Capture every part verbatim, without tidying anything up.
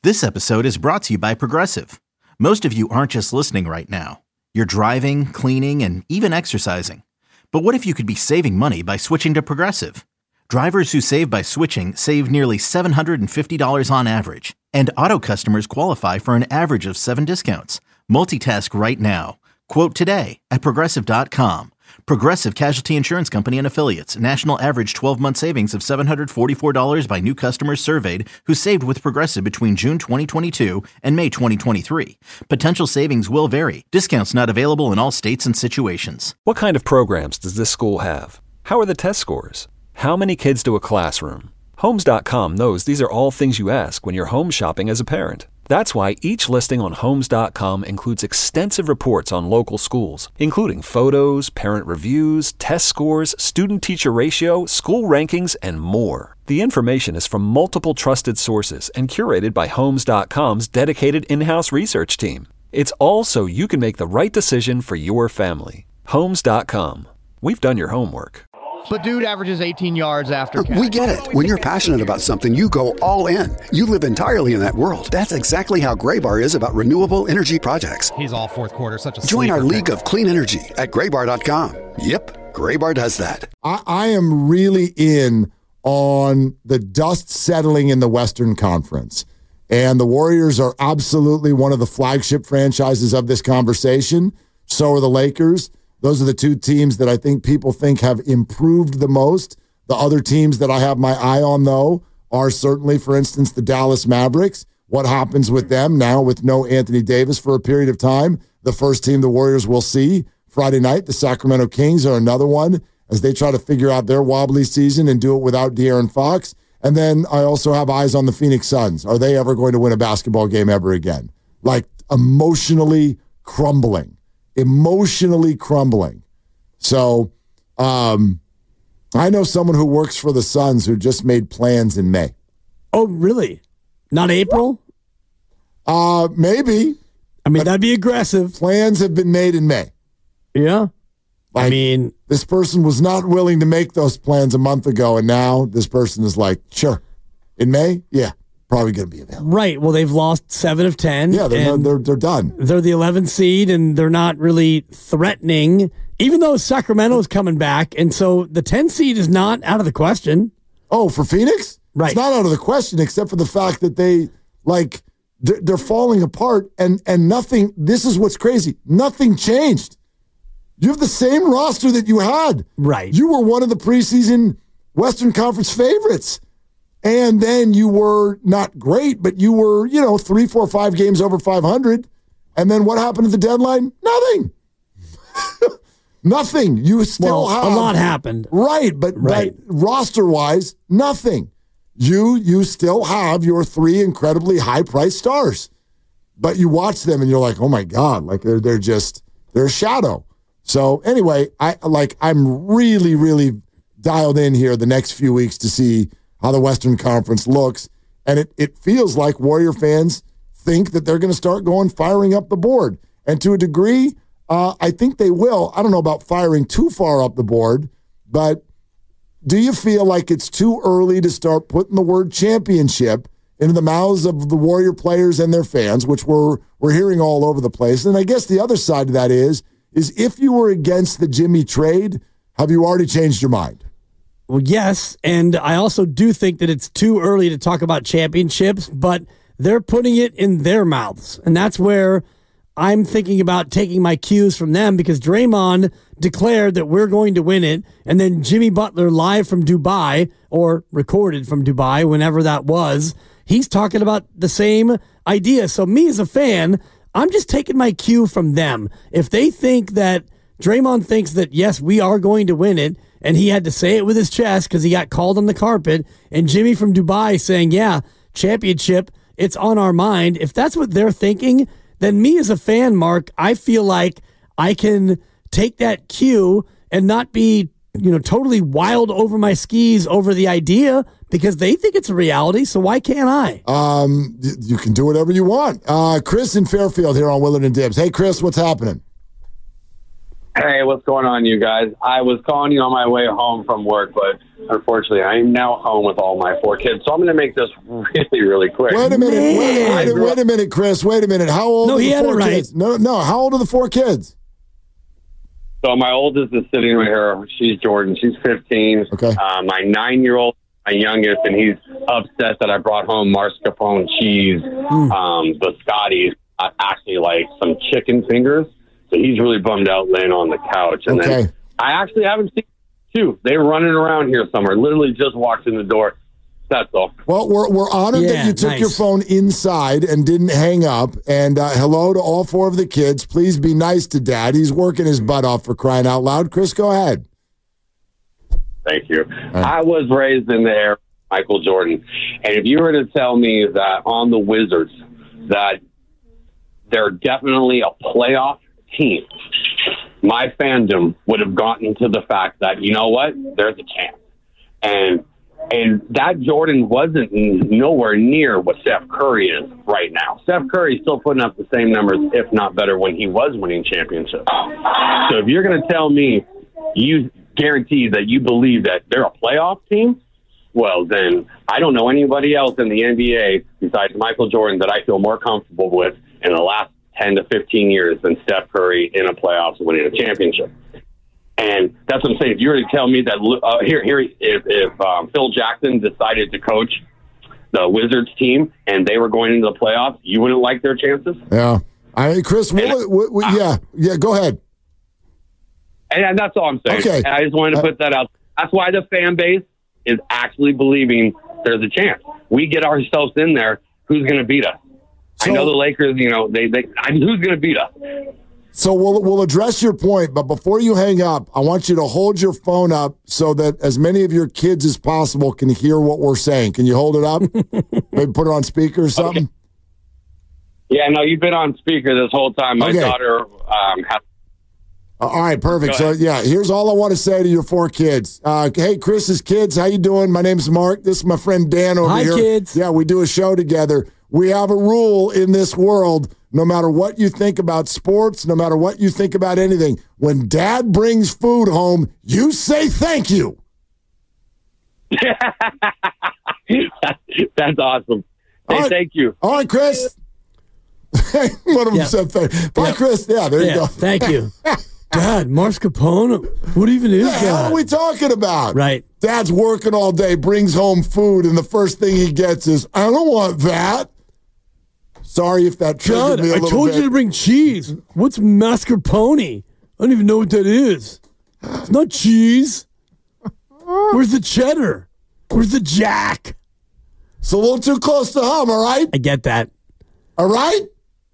This episode is brought to you by Progressive. Most of you aren't just listening right now. You're driving, cleaning, and even exercising. But what if you could be saving money by switching to Progressive? Drivers who save by switching save nearly seven hundred fifty dollars on average. And auto customers qualify for an average of seven discounts. Multitask right now. Quote today at Progressive dot com. Progressive Casualty Insurance Company and Affiliates. National average twelve-month savings of seven hundred forty-four dollars by new customers surveyed who saved with Progressive between June twenty twenty-two and May twenty twenty-three. Potential savings will vary. Discounts not available in all states and situations. What kind of programs does this school have? How are the test scores? How many kids do a classroom? Homes dot com knows these are all things you ask when you're home shopping as a parent. That's why each listing on Homes dot com includes extensive reports on local schools, including photos, parent reviews, test scores, student-teacher ratio, school rankings, and more. The information is from multiple trusted sources and curated by Homes dot com's dedicated in-house research team. It's all so you can make the right decision for your family. Homes dot com. We've done your homework. But dude averages eighteen yards after catch. We get it. When you're passionate about something, you go all in. You live entirely in that world. That's exactly how Graybar is about renewable energy projects. He's all fourth quarter, such a Join our sleeper league pick. of clean energy at graybar dot com. Yep, Graybar does that. I, I am really in on the dust settling in the Western Conference. And the Warriors are absolutely one of the flagship franchises of this conversation. So are the Lakers. Those are the two teams that I think people think have improved the most. The other teams that I have my eye on, though, are certainly, for instance, the Dallas Mavericks. What happens with them now with no Anthony Davis for a period of time? The first team the Warriors will see Friday night, the Sacramento Kings are another one as they try to figure out their wobbly season and do it without De'Aaron Fox. And then I also have eyes on the Phoenix Suns. Are they ever going to win a basketball game ever again? Like emotionally crumbling. Emotionally crumbling. So um, I know someone who works for the Suns who just made plans in May. Oh, really? Not April? Uh, maybe. I mean, that'd be aggressive. Plans have been made in May. Yeah. Like, I mean, this person was not willing to make those plans a month ago, and now this person is like, sure. In May? Yeah. Probably going to be available. Right. Well, they've lost seven of ten. Yeah, they're, not, they're they're done. They're the eleventh seed, and they're not really threatening, even though Sacramento's coming back. And so the ten seed is not out of the question. Oh, for Phoenix? Right. It's not out of the question, except for the fact that they, like, they're, they're falling apart, and, and nothing, this is what's crazy, nothing changed. You have the same roster that you had. Right. You were one of the preseason Western Conference favorites. And then you were not great, but you were, you know, three, four, five games over five hundred. And then what happened at the deadline? Nothing. Nothing. You still well, have. a lot happened. Right, but, right. but roster-wise, nothing. You you still have your three incredibly high-priced stars. But you watch them and you're like, oh, my God, like they're, they're just, they're a shadow. So anyway, I like I'm really, really dialed in here the next few weeks to see how the Western Conference looks. And it, it feels like Warrior fans think that they're going to start going firing up the board. And to a degree, uh, I think they will. I don't know about firing too far up the board, but do you feel like it's too early to start putting the word championship into the mouths of the Warrior players and their fans, which we're, we're hearing all over the place? And I guess the other side of that is, is if you were against the Jimmy trade, have you already changed your mind? Well, yes, and I also do think that it's too early to talk about championships, but they're putting it in their mouths, and that's where I'm thinking about taking my cues from them, because Draymond declared that we're going to win it, and then Jimmy Butler, live from Dubai, or recorded from Dubai, whenever that was, he's talking about the same idea. So me as a fan, I'm just taking my cue from them. If they think that Draymond thinks that, yes, we are going to win it, and he had to say it with his chest because he got called on the carpet, and Jimmy from Dubai saying, yeah, championship, it's on our mind. If that's what they're thinking, then me as a fan, Mark, I feel like I can take that cue and not be, you know, totally wild over my skis over the idea, because they think it's a reality, so why can't I? Um, you can do whatever you want. Uh, Chris in Fairfield here on Willard and Dibs. Hey, Chris, what's happening? Hey, what's going on, you guys? I was calling you on my way home from work, but unfortunately, I am now home with all my four kids, so I'm going to make this really, really quick. Wait a minute. Wait, wait, wait a minute, Chris. Wait a minute. How old No, are he the had four it right. kids? No, no. How old are the four kids? So my oldest is sitting right here. She's Jordan. She's fifteen. Okay. Uh, my nine-year-old, my youngest, and he's upset that I brought home mascarpone cheese, Mm. um, the Scotties, uh, actually like some chicken fingers. So he's really bummed out laying on the couch. And Okay. then I actually haven't seen two. They were running around here somewhere. Literally just walked in the door. That's all. Well, we're, we're honored Yeah, that you took nice. your phone inside and didn't hang up. And uh, hello to all four of the kids. Please be nice to Dad. He's working his butt off, for crying out loud. Chris, go ahead. Thank you. I was raised in the era of Michael Jordan. And if you were to tell me that on the Wizards that they're definitely a playoff team, my fandom would have gotten to the fact that, you know what, there's a chance. And and that Jordan wasn't nowhere near what Steph Curry is right now. Steph Curry is still putting up the same numbers, if not better, when he was winning championships. So if you're going to tell me you guarantee that you believe that they're a playoff team, well, then I don't know anybody else in the N B A besides Michael Jordan that I feel more comfortable with in the last ten to fifteen years than Steph Curry in a playoffs winning a championship. And that's what I'm saying. If you were to tell me that uh, here, here, if, if um, Phil Jackson decided to coach the Wizards team and they were going into the playoffs, you wouldn't like their chances? Yeah. I mean, Chris, we'll, And- we, we, yeah, yeah, go ahead. And, and that's all I'm saying. Okay. And I just wanted to put that out. That's why the fan base is actually believing there's a chance. We get ourselves in there. Who's going to beat us? So- I know the Lakers, you know, they, they I mean, who's going to beat us? So we'll we'll address your point, but before you hang up, I want you to hold your phone up so that as many of your kids as possible can hear what we're saying. Can you hold it up? Maybe put it on speaker or something? Okay. Yeah, no, you've been on speaker this whole time. My Okay. daughter um, has Uh, all right, perfect. Go So, ahead. yeah, here's all I want to say to your four kids. Uh, hey, Chris's kids, how you doing? My name's Mark. This is my friend Dan over Hi, here. kids. Yeah, we do a show together. We have a rule in this world. No matter what you think about sports, no matter what you think about anything, when Dad brings food home, you say thank you. That's awesome. Hey, All right. thank you. All right, Chris. One of them Yeah. said thank Bye, Yeah. Chris. Yeah, there you Yeah, go. thank you. Dad, mascarpone? What even is What the hell that? are we talking about? Right. Dad's working all day, brings home food, and the first thing he gets is, I don't want that. Sorry if that triggered Dad, me a I little told bit. you to bring cheese. What's mascarpone? I don't even know what that is. It's not cheese. Where's the cheddar? Where's the jack? It's a little too close to home, all right? I get that. All right?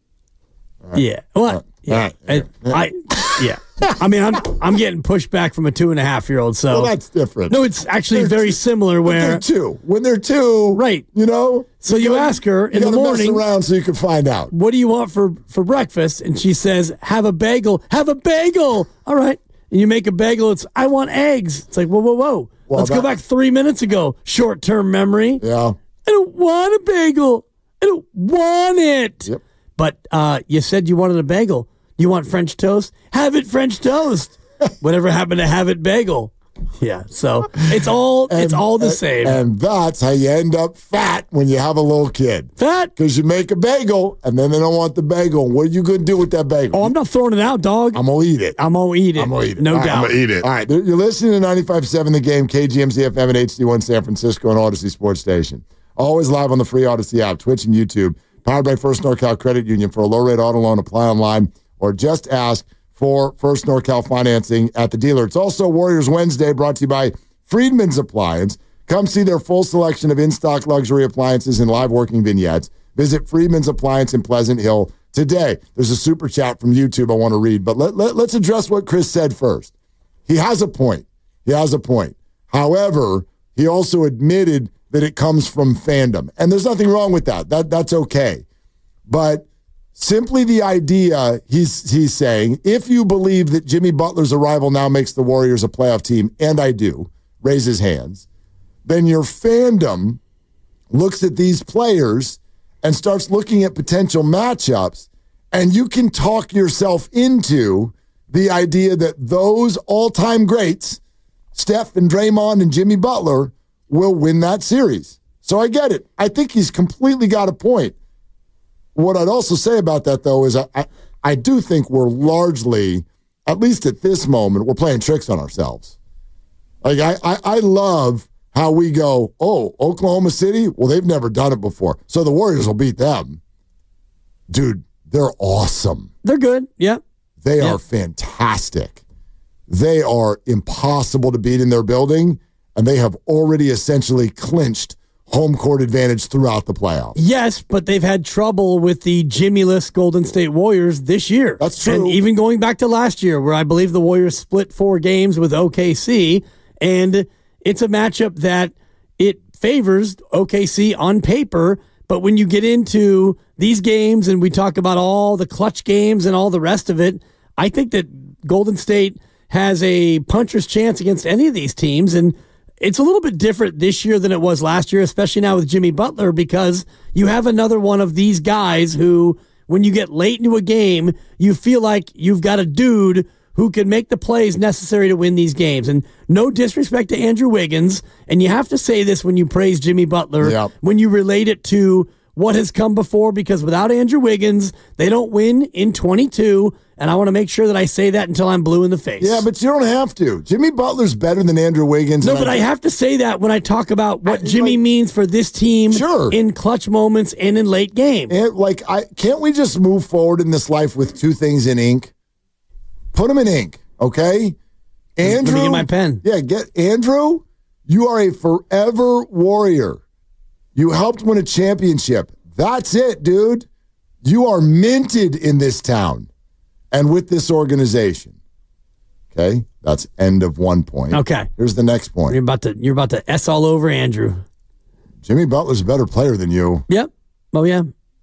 Yeah. What? Yeah. right. I, I, yeah. I mean, I'm I'm getting pushed back from a two and a half year old. So Well, that's different. no, it's actually They're very two- similar. When they're Where two. When they're two. Right. You know? so you gotta- ask her you in the gotta mess morning, around so you can find out. what do you want for for breakfast? And she says, have a bagel. Have a bagel. All right. And you make a bagel. It's I want eggs. It's like whoa whoa whoa. Well, Let's that- go back three minutes ago. Short term memory. Yeah. I don't want a bagel. I don't want it. Yep. But uh, you said you wanted a bagel. You want French toast? Have it French toast. Whatever happened to have it bagel? Yeah. So it's all it's all the and, same. And that's how you end up fat when you have a little kid. Fat. Because you make a bagel, and then they don't want the bagel. What are you going to do with that bagel? Oh, I'm not throwing it out, dog. I'm going to eat it. I'm gonna eat it. I'm going to eat it. No All right, doubt. I'm going to eat it. All right. You're listening to ninety-five point seven The Game, K G M Z F M and H D one San Francisco and Odyssey Sports Station. Always live on the free Odyssey app, Twitch and YouTube. Powered by First NorCal Credit Union. For a low-rate auto loan, apply online or just ask for First NorCal financing at the dealer. It's also Warriors Wednesday, brought to you by Friedman's Appliance. Come see their full selection of in-stock luxury appliances and live working vignettes. Visit Friedman's Appliance in Pleasant Hill today. There's a super chat from YouTube I want to read, but let, let, let's address what Chris said first. He has a point. He has a point. However, he also admitted that it comes from fandom. And there's nothing wrong with that. That that's okay. But simply the idea, he's he's saying, if you believe that Jimmy Butler's arrival now makes the Warriors a playoff team, and I do, raise his hands, then your fandom looks at these players and starts looking at potential matchups, and you can talk yourself into the idea that those all-time greats, Steph and Draymond and Jimmy Butler, will win that series. So I get it. I think he's completely got a point. What I'd also say about that, though, is I, I, I do think we're largely, at least at this moment, we're playing tricks on ourselves. Like I, I, I love how we go, oh, Oklahoma City? Well, they've never done it before. So the Warriors will beat them. Dude, they're awesome. They're good, yeah. They yeah. are fantastic. They are impossible to beat in their building, and they have already essentially clinched home court advantage throughout the playoffs. Yes, but they've had trouble with the Jimmy-less Golden State Warriors this year. That's true. And even going back to last year, where I believe the Warriors split four games with O K C, and it's a matchup that it favors O K C on paper, but when you get into these games and we talk about all the clutch games and all the rest of it, I think that Golden State has a puncher's chance against any of these teams, and it's a little bit different this year than it was last year, especially now with Jimmy Butler, because you have another one of these guys who, when you get late into a game, you feel like you've got a dude who can make the plays necessary to win these games. And no disrespect to Andrew Wiggins, and you have to say this when you praise Jimmy Butler, yep. when you relate it to what has come before, because without Andrew Wiggins, they don't win in twenty-two, and I want to make sure that I say that until I'm blue in the face. Yeah, but you don't have to. Jimmy Butler's better than Andrew Wiggins. No, but I, I have to say that when I talk about what I, Jimmy like, means for this team sure. in clutch moments and in late games. And like, I can't we just move forward in this life with two things in ink? Put them in ink, okay? Andrew, let me get my pen. Yeah, get Andrew. You are a forever warrior. You helped win a championship. That's it, dude. You are minted in this town and with this organization. Okay, that's end of one point. Okay, here's the next point. You're about to you're about to S all over Andrew. Jimmy Butler's a better player than you. Yep. Oh yeah.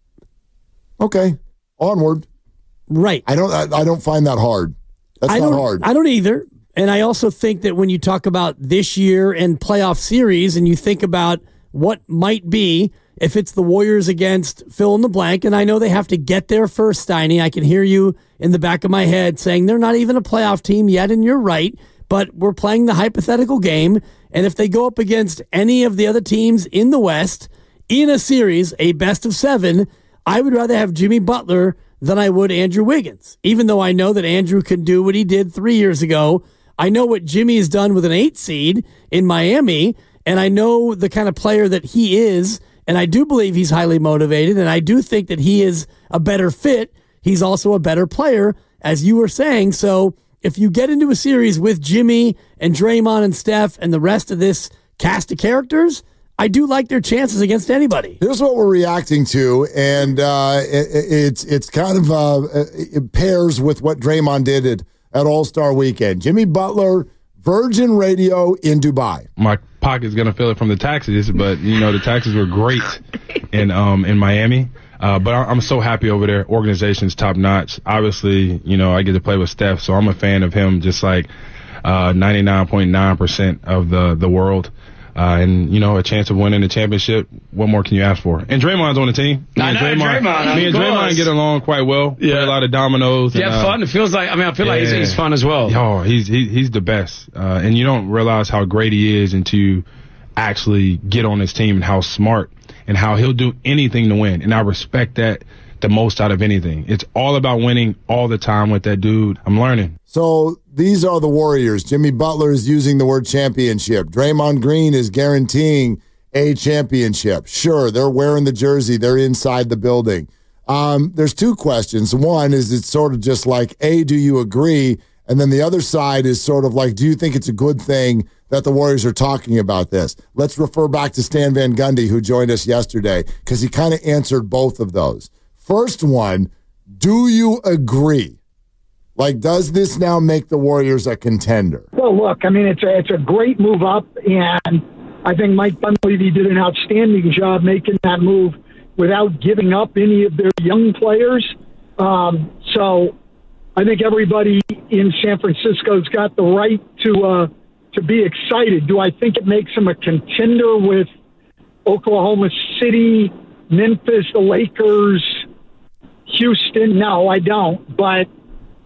Okay. Onward. Right. I don't. I, I don't find that hard. That's I not don't, hard. I don't either. And I also think that when you talk about this year and playoff series, and you think about what might be if it's the Warriors against fill in the blank, and I know they have to get there first, Steiny. I can hear you in the back of my head saying they're not even a playoff team yet, and you're right. But we're playing the hypothetical game, and if they go up against any of the other teams in the West in a series, a best of seven, I would rather have Jimmy Butler than I would Andrew Wiggins. Even though I know that Andrew can do what he did three years ago, I know what Jimmy has done with an eight seed in Miami, and I know the kind of player that he is, and I do believe he's highly motivated, and I do think that he is a better fit. He's also a better player, as you were saying. So if you get into a series with Jimmy and Draymond and Steph and the rest of this cast of characters, I do like their chances against anybody. Here's what we're reacting to, and uh, it, it's it's kind of uh, it pairs with what Draymond did at, at All-Star Weekend. Jimmy Butler, Virgin Radio in Dubai. My pocket's going to feel it from the taxes, but, you know, the taxes were great in um in Miami. Uh, but I'm so happy over there. Organization's top-notch. Obviously, you know, I get to play with Steph, so I'm a fan of him just like uh, ninety-nine point nine percent of the, the world. Uh, and, you know, a chance of winning the championship, what more can you ask for? And Draymond's on the team. Me I know, and Draymond, Draymond, me and Draymond get along quite well. Yeah. Play a lot of dominoes. Yeah, and, uh, fun. It feels like, I mean, I feel yeah. like he's, he's fun as well. Oh, he's he, he's the best. Uh, and you don't realize how great he is until you actually get on his team and how smart and how he'll do anything to win. And I respect that the most out of anything. It's all about winning all the time with that dude. I'm learning. So these are the Warriors. Jimmy Butler is using the word championship. Draymond Green is guaranteeing a championship. Sure, they're wearing the jersey. They're inside the building. Um, there's two questions. One is it's sort of just like, A, do you agree? And then the other side is sort of like, do you think it's a good thing that the Warriors are talking about this? Let's refer back to Stan Van Gundy, who joined us yesterday, because he kind of answered both of those. First one, do you agree? Like, does this now make the Warriors a contender? Well, look, I mean, it's a, it's a great move up, and I think Mike Dunleavy did an outstanding job making that move without giving up any of their young players. Um, so I think everybody in San Francisco's got the right to uh, to be excited. Do I think it makes them a contender with Oklahoma City, Memphis, the Lakers, Houston? No, I don't. But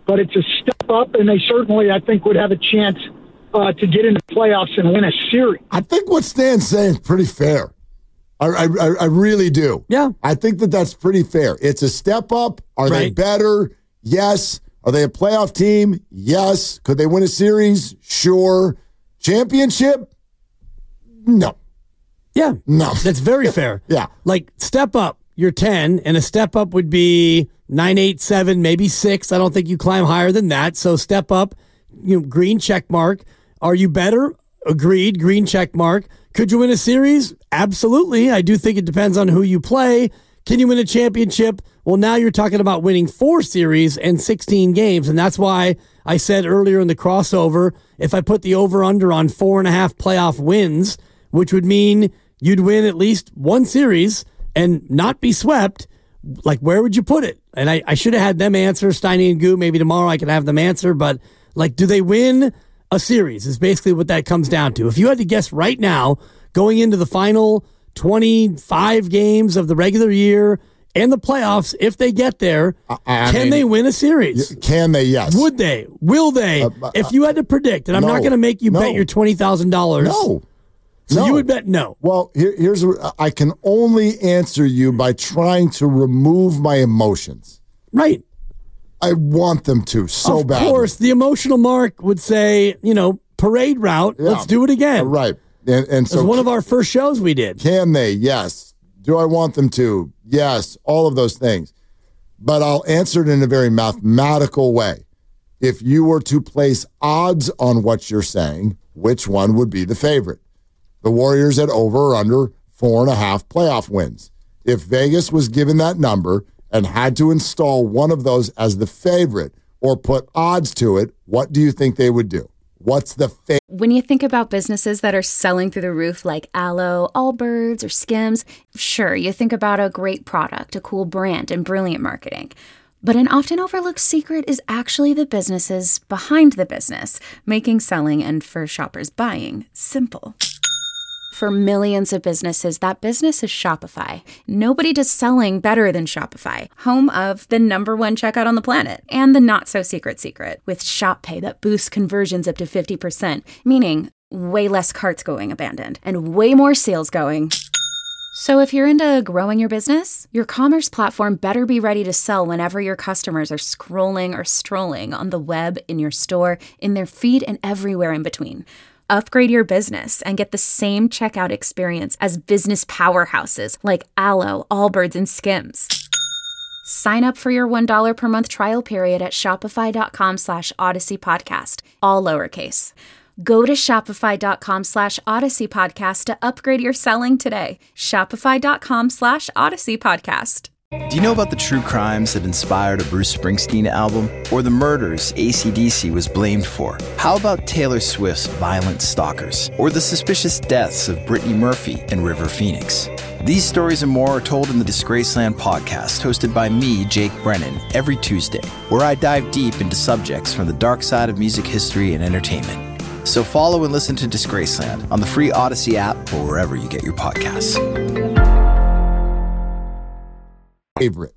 but it's a step up, and they certainly, I think, would have a chance uh, to get into playoffs and win a series. I think what Stan's saying is pretty fair. I, I, I really do. Yeah. I think that that's pretty fair. It's a step up. Are Right. they better? Yes. Are they a playoff team? Yes. Could they win a series? Sure. Championship? No. Yeah. No. That's very fair. Yeah. Like, step up, you're ten, and a step up would be nine, eight, seven, maybe six. I don't think you climb higher than that. So step up, you know, green check mark. Are you better? Agreed, green check mark. Could you win a series? Absolutely. I do think it depends on who you play. Can you win a championship? Well, now you're talking about winning four series and sixteen games, and that's why I said earlier in the crossover, if I put the over-under on four and a half playoff wins, which would mean you'd win at least one series and not be swept, like, where would you put it? And I, I should have had them answer, Steiny and Goo. Maybe tomorrow I can have them answer, but, like, do they win a series is basically what that comes down to. If you had to guess right now, going into the final twenty-five games of the regular year and the playoffs, if they get there, I, I can mean, they win a series? Can they? Yes. Would they? Will they? Uh, uh, if you had to predict, and I'm no, not going to make you no. bet your twenty thousand dollars. No. So no. you would bet no. Well, here, here's I can only answer you by trying to remove my emotions. Right. I want them to so bad. Of course, the emotional Mark would say, you know, parade route. Yeah. Let's do it again. Uh, right. And, and so it was one of our first shows we did. Can they? Yes. Do I want them to? Yes. All of those things. But I'll answer it in a very mathematical way. If you were to place odds on what you're saying, which one would be the favorite? The Warriors at over or under four and a half playoff wins. If Vegas was given that number and had to install one of those as the favorite or put odds to it, what do you think they would do? What's the favorite? When you think about businesses that are selling through the roof like Aloe, Allbirds, or Skims, sure, you think about a great product, a cool brand, and brilliant marketing. But an often overlooked secret is actually the businesses behind the business, making selling and, for shoppers, buying simple. For millions of businesses, that business is Shopify. Nobody does selling better than Shopify, home of the number one checkout on the planet and the not-so-secret secret with Shop Pay that boosts conversions up to fifty percent, meaning way less carts going abandoned and way more sales going. So if you're into growing your business, your commerce platform better be ready to sell whenever your customers are scrolling or strolling on the web, in your store, in their feed, and everywhere in between. Upgrade your business and get the same checkout experience as business powerhouses like Aloe, Allbirds, and Skims. Sign up for your one dollar per month trial period at shopify.com slash Odyssey Podcast, all lowercase. Go to shopify.com slash Odyssey Podcast to upgrade your selling today. Shopify.com slash Odyssey Podcast. Do you know about the true crimes that inspired a Bruce Springsteen album? Or the murders A C D C was blamed for? How about Taylor Swift's Violent Stalkers? Or the suspicious deaths of Brittany Murphy and River Phoenix? These stories and more are told in the Disgraceland podcast, hosted by me, Jake Brennan, every Tuesday, where I dive deep into subjects from the dark side of music history and entertainment. So follow and listen to Disgraceland on the free Odyssey app or wherever you get your podcasts. Favorite?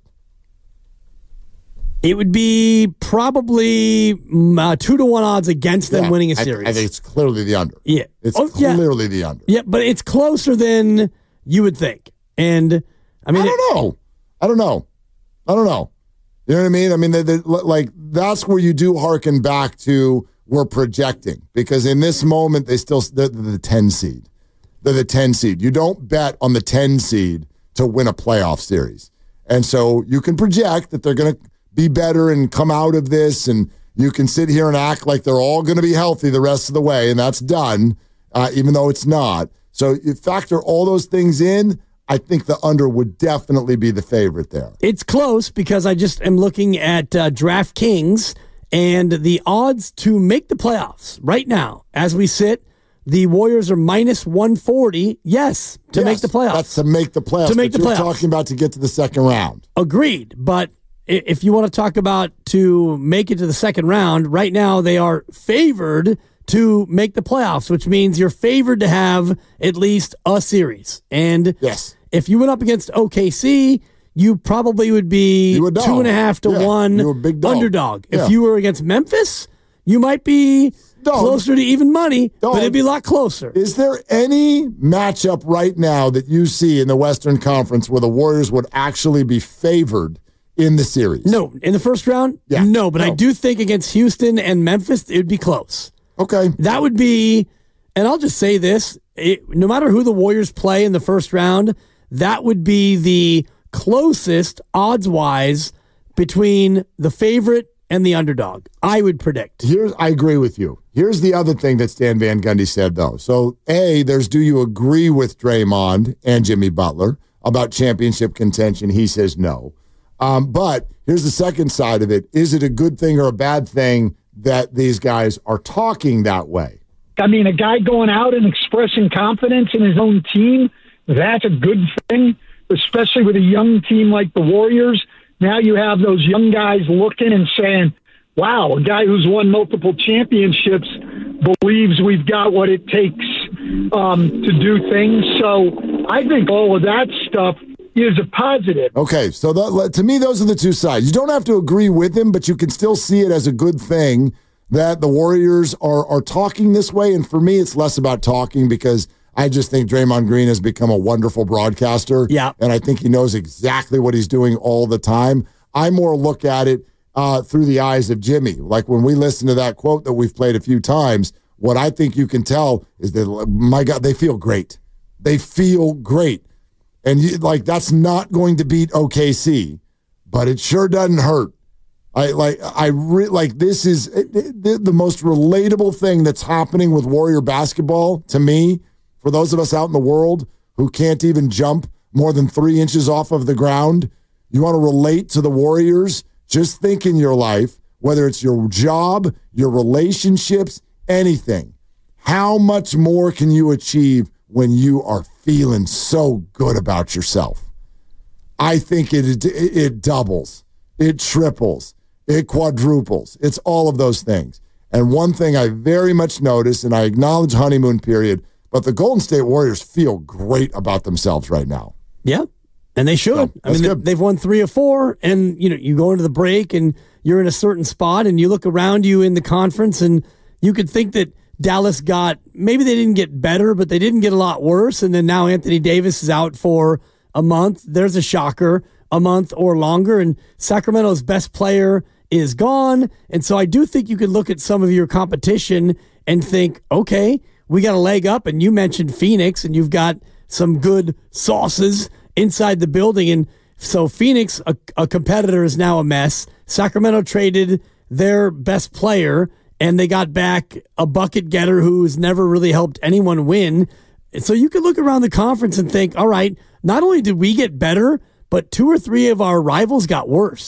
It would be probably uh, two to one odds against them yeah, winning a series. I, I think it's clearly the under. Yeah, it's oh, clearly yeah. the under. Yeah, but it's closer than you would think. And I mean, I don't know. I don't know. I don't know. You know what I mean? I mean, they, they, like that's where you do hearken back to we're projecting, because in this moment they still they're the ten seed. They're the ten seed. You don't bet on the ten seed to win a playoff series. And so you can project that they're going to be better and come out of this, and you can sit here and act like they're all going to be healthy the rest of the way, and that's done, uh, even though it's not. So you factor all those things in, I think the under would definitely be the favorite there. It's close because I just am looking at uh, DraftKings, and the odds to make the playoffs right now, as we sit, the Warriors are minus one forty, yes, to yes, make the playoffs. That's to make the playoffs. To make but the you're playoffs. talking about to get to the second round. Agreed. But if you want to talk about to make it to the second round, right now they are favored to make the playoffs, which means you're favored to have at least a series. And yes. if you went up against O K C, you probably would be You a dog. two and a half to Yeah, one you a big dog. underdog. Yeah. If you were against Memphis, you might be Dog. closer to even money, Dog. but it'd be a lot closer. Is there any matchup right now that you see in the Western Conference where the Warriors would actually be favored in the series? No, in the first round, Yeah. no, but I No. do think against Houston and Memphis, it would be close. Okay. That would be, and I'll just say this, it, no matter who the Warriors play in the first round, that would be the closest odds-wise between the favorite and the underdog, I would predict. Here's, I agree with you. Here's the other thing that Stan Van Gundy said, though. So, A, there's do you agree with Draymond and Jimmy Butler about championship contention? He says no. Um, but here's the second side of it. Is it a good thing or a bad thing that these guys are talking that way? I mean, a guy going out and expressing confidence in his own team, that's a good thing, especially with a young team like the Warriors. Now you have those young guys looking and saying, wow, a guy who's won multiple championships believes we've got what it takes um, to do things. So I think all of that stuff is a positive. Okay, so that, to me, those are the two sides. You don't have to agree with him, but you can still see it as a good thing that the Warriors are are talking this way. And for me, it's less about talking because I just think Draymond Green has become a wonderful broadcaster. Yeah. And I think he knows exactly what he's doing all the time. I more look at it uh, through the eyes of Jimmy. Like when we listen to that quote that we've played a few times, what I think you can tell is that, my God, they feel great. They feel great. And you, like that's not going to beat O K C, but it sure doesn't hurt. I like I re, like this is the, the most relatable thing that's happening with Warrior basketball to me. For those of us out in the world who can't even jump more than three inches off of the ground, you want to relate to the Warriors. Just think in your life, whether it's your job, your relationships, anything. How much more can you achieve when you are feeling so good about yourself? I think it it, it doubles, it triples, it quadruples. It's all of those things. And one thing I very much notice, and I acknowledge honeymoon period, but the Golden State Warriors feel great about themselves right now. Yeah, and they should. So, I mean, good. they've won three or four, and you know, you go into the break and you're in a certain spot, and you look around you in the conference, and you could think that Dallas got, maybe they didn't get better, but they didn't get a lot worse. And then now Anthony Davis is out for a month. There's a shocker, a month or longer. And Sacramento's best player is gone. And so I do think you could look at some of your competition and think, okay, we got a leg up. And you mentioned Phoenix, and you've got some good sauces inside the building. And so Phoenix, a, a competitor, is now a mess. Sacramento traded their best player, and they got back a bucket getter who's never really helped anyone win. So you could look around the conference and think, all right, not only did we get better, but two or three of our rivals got worse.